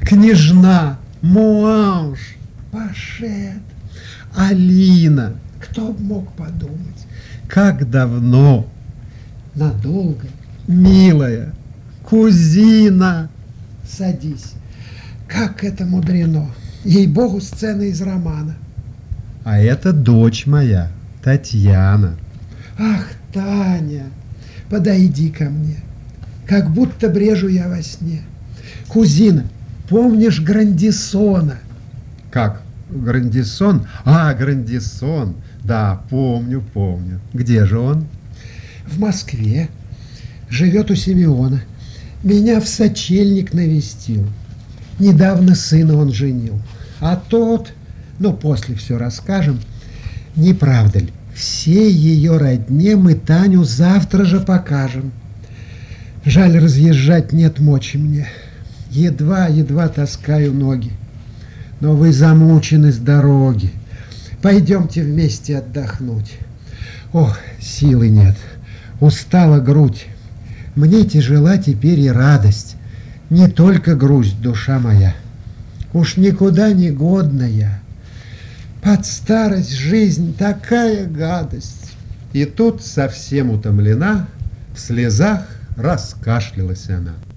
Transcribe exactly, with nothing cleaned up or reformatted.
княжна, муанж, Пашет, Алина. Кто б мог подумать? Как давно! Надолго, милая, кузина. Садись. Как это мудрено. Ей-богу, сцена из романа. А это дочь моя, Татьяна. Ах, Таня, подойди ко мне. Как будто брежу я во сне. Кузина, помнишь Грандисона? Как? Грандисон? А, Грандисон. Да, помню, помню. Где же он? В Москве. Живет у Симеона. Меня в сочельник навестил. Недавно сына он женил. А тот, ну, после все расскажем, не правда ли? Всей ее родне мы Таню завтра же покажем. Жаль, разъезжать нет мочи мне. Едва-едва таскаю ноги. Но вы замучены с дороги. Пойдемте вместе отдохнуть. Ох, силы нет. Устала грудь. Мне тяжела теперь и радость. Не только грусть, душа моя. Уж никуда не годная. Под старость жизнь такая гадость. И тут совсем утомлена, в слезах раскашлялась она.